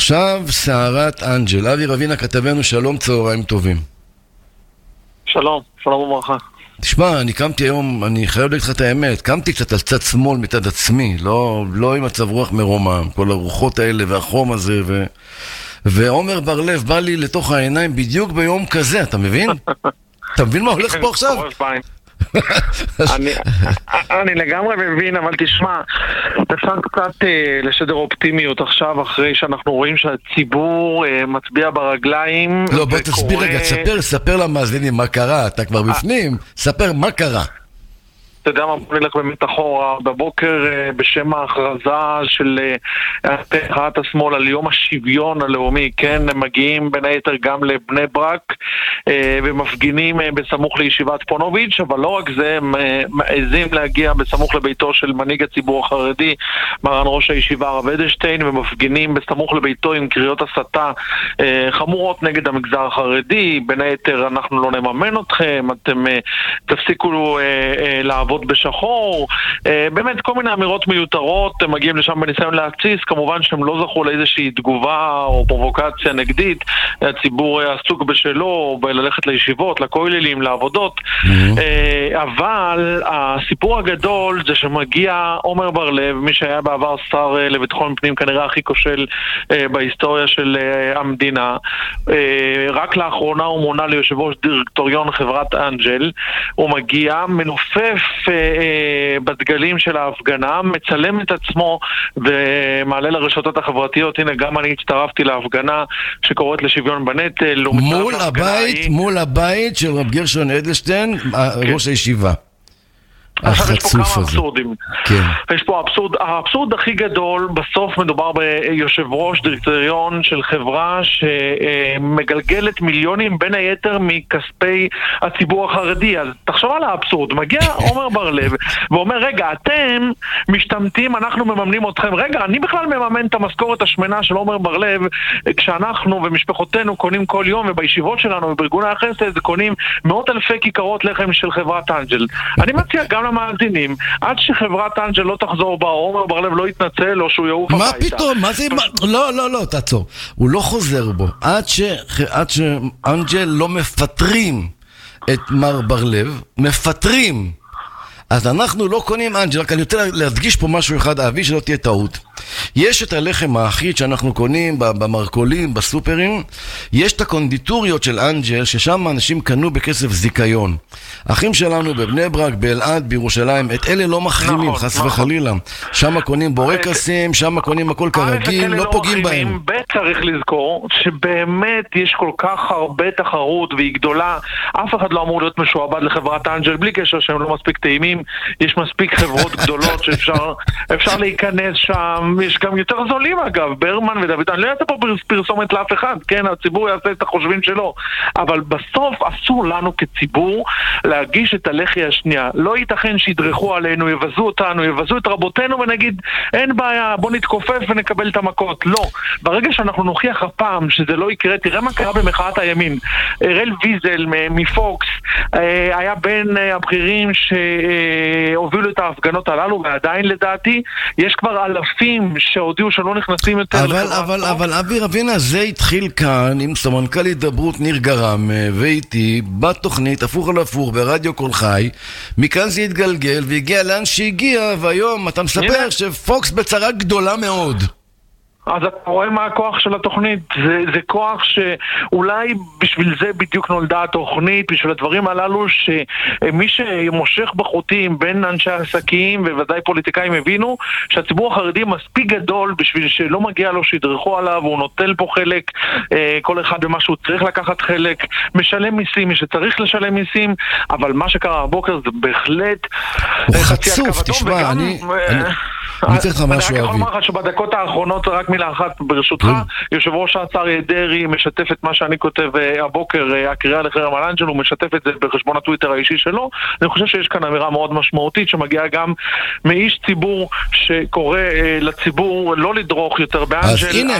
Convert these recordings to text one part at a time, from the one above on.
עכשיו סערת אנג'ל. אבי רבינה כתבנו, שלום, צהריים טובים. שלום, שלום וברכה. תשמע, אני קמתי היום, אני חייב להגיד לך את האמת, קמתי קצת על צד שמאל מצד עצמי, לא עם מצב רוח מרומם, כל הרוחות האלה והחום הזה, ועומר בר לב בא לי לתוך העיניים בדיוק ביום כזה, אתה מבין? אתה מבין מה הולך פה עכשיו? אני לגמרי מבין, אבל תשמע, אפשר קצת לשדר אופטימיות עכשיו, אחרי שאנחנו רואים שהציבור מצביע ברגליים. לא, בוא תסביר רגע, ספר למאזינים מה קרה, אתה כבר בפנים, ספר מה קרה. אתה יודע מה, בוא נלך באמת אחורה. בבוקר בשם ההכרזה של תנועת השמאל על יום השוויון הלאומי, כן, הם מגיעים בין היתר גם לבני ברק ומפגינים בסמוך לישיבת פונוביץ', אבל לא רק זה, הם מעזים להגיע בסמוך לביתו של מנהיג הציבור החרדי, מרן ראש הישיבה הרב אדלשטיין, ומפגינים בסמוך לביתו עם קריאות הסתה חמורות נגד המגזר החרדי, בין היתר אנחנו לא נממן אתכם, אתם תפסיקו לעבוד בשחור, באמת כל מיני אמירות מיותרות. הם מגיעים לשם בניסיון להציס, כמובן שהם לא זכו לאיזושהי תגובה או פרובוקציה נגדית, הציבור עסוק בשלו, בללכת לישיבות, לכוללים, לעבודות, אבל הסיפור הגדול זה שמגיע עומר בר לב, מי שהיה בעבר שר לביטחון פנים כנראה הכי כושל בהיסטוריה של המדינה, רק לאחרונה הוא מונה ליושב ראש דירקטוריון חברת אנג'ל, הוא מגיע מנופף בדגלים של ההפגנה, מצלם את עצמו ומעלה לרשתות החברתיות. הנה, גם אני הצטרפתי להפגנה שקוראת לשוויון בנטל מול הבית של רב גרשון אדלשטיין, ראש הישיבה. עכשיו יש פה כמה אבסורדים. יש פה האבסורד הכי גדול, בסוף מדובר ביושב ראש דירקטוריון של חברה שמגלגלת מיליונים בין היתר מכספי הציבור החרדי. אז תחשוב על האבסורד, מגיע עומר בר לב ואומר, רגע, אתם משתמטים, אנחנו מממנים אתכם. רגע, אני בכלל מממן את המשכורת השמנה של עומר בר לב, כשאנחנו ומשפחותינו קונים כל יום, ובישיבות שלנו ובארגוני החסד קונים מאות אלפי כיכרות לחם של חברת אנג'ל. אני מציע גם למאזינים, עד שחברת אנג'ל לא תחזור בה, עומר בר לב לא יתנצל או שהוא יעוף הביתה. מה פתאום? מה זה? לא, תעצור. הוא לא חוזר בו. עד שאנג'ל לא מפטרים את מר בר לב, מפטרים. אז אנחנו לא קונים אנג'ל, רק אני רוצה להדגיש פה משהו אחד, אבי, שלא תהיה טעות. יש את הלחם האחיד שאנחנו קונים במרקולים, בסופרים, יש את הקונדיטוריות של אנג'ל, ששם אנשים קנו בכסף זיקיון. אחים שלנו בבני ברק, באלעד, בירושלים, את אלה לא מחרימים, חס וחלילה. שם קונים בורקסים, שם קונים הכל כרגיל, לא פוגעים בהם. צריך לזכור שבאמת יש כל כך הרבה תחרות והיא גדולה, אף אחד לא אמור להיות משועבד לחברת אנג'ל, בלי קשר שהם לא מספיק טעימים, יש מספיק חברות גדולות שאפשר להיכנס שם, יש גם יותר זולים אגב, ברמן ודוד, אני לא יעשה פה פרסומת לאף אחד, כן, הציבור יעשה את החושבים שלו, אבל בסוף אסור לנו כציבור להגיש את הלחי השנייה. לא ייתכן שידרכו עלינו, יבזו אותנו, יבזו את רבותינו ונגיד, אין בעיה, בוא נתכופף ונקבל את המכות. לא. ברגע שאנחנו נוכיח הפעם שזה לא יקרה, תראה מה קרה במחאת הימין. אראל ויזל מפוקס היה בין הבכירים שהובילו את ההפגנות הללו, ועדיין לדעתי יש כבר אלפים שהודיעו שלא נכנסים יותר. אבל אבי רבינה, זה התחיל כאן עם סמנכ"ל הידברות ניר גרם ואיתי בתוכנית הפוך על הפוך ברדיו כל חי. מכאן זה התגלגל והגיע לאן שהגיע, והיום אתה מספר שפוקס בצרה גדולה מאוד. אז אתה רואה מה הכוח של התוכנית. זה כוח שאולי בשביל זה בדיוק נולדה התוכנית, בשביל הדברים הללו, שמי שמושך בחוטים בין אנשי העסקים וודאי פוליטיקאים הבינו שהציבור החרדי מספיק גדול בשביל שלא מגיע לו שידרכו עליו, הוא נוטל פה חלק, כל אחד במה שהוא צריך לקחת חלק, משלם מיסים, מי שצריך לשלם מיסים, אבל מה שקרה הבוקר זה בהחלט הוא חצוף. תשמע, אני צריך לך משהו, אני יכול לומר לך שבדקות האחרונות, רק מילה אחת ברשותך, יושב ראש האריה דרעי משתף את מה שאני כותב הבוקר, הקריאה לחרם על אנג'ל, הוא משתף את זה בחשבון הטוויטר האישי שלו. אני חושב שיש כאן אמירה מאוד משמעותית שמגיעה גם מאיש ציבור שקורא לציבור לא לדרוך יותר באנג'ל. אז הנה,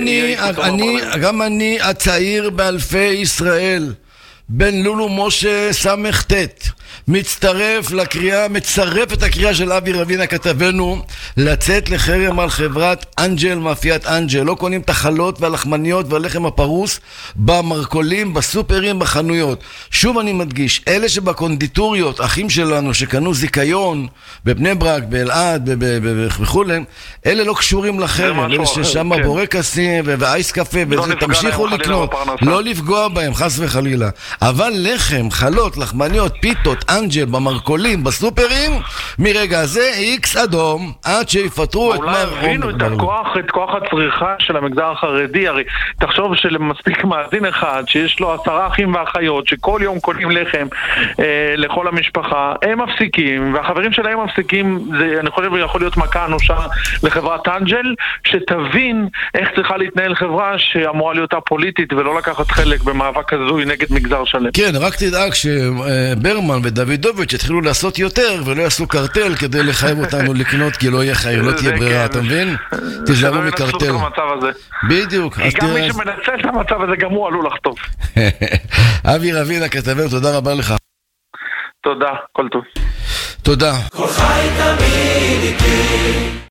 גם אני הצעיר באלפי ישראל, בן לולו משה סמך תת, מצטרף את הקריאה של אבי רבינה כתבנו לצאת לחרם על חברת אנג'ל, מאפיית אנג'ל. לא קונים את החלות והלחמניות והלחם הפרוס במרקולים, בסופרים, בחנויות. שוב אני מדגיש, אלה שבקונדיטוריות, אחים שלנו שקנו זיקיון בבני ברק, באלעד וכו', אלה לא קשורים לחרם, אלה ששם בורקסים ואייס קפה וזה, תמשיכו לקנות, לא לפגוע בהם חס וחלילה. אבל לחם, חלות, לחמניות, פיתות, אנג'ל במרקולים, בסופרים, מרגע הזה איקס אדום עד שיפטרו את מר עומר. אולי הבינו את כוח הצריכה של המגזר החרדי. הרי תחשוב שלמספיק מאזין אחד שיש לו 10 אחים ואחיות שכל יום קונים לחם לכל המשפחה, הם מפסיקים והחברים שלהם מפסיקים. זה אני חושב יכול להיות מכה אנושה לחברת אנג'ל, שתבין איך צריכה להתנהל חברה שאמורה להיות הפוליטית ולא לקחת חלק במאבק הזוי נגד מגזר שלם. כן, רק תדאג שברמן ודוידוביץ' יתחילו לעשות יותר ולא יעשו קרטל כדי לחייב אותנו לקנות, כי לא יהיה חייר, לא תהיה ברירה, אתה מבין? תזהרו מקרטל. בדיוק. כי גם מי שמנצל את המצב הזה גם הוא עלול לחטוף. אבי רבינה כתבנו, תודה רבה לך. תודה, כל טוב. תודה. כל חי תמיד איתי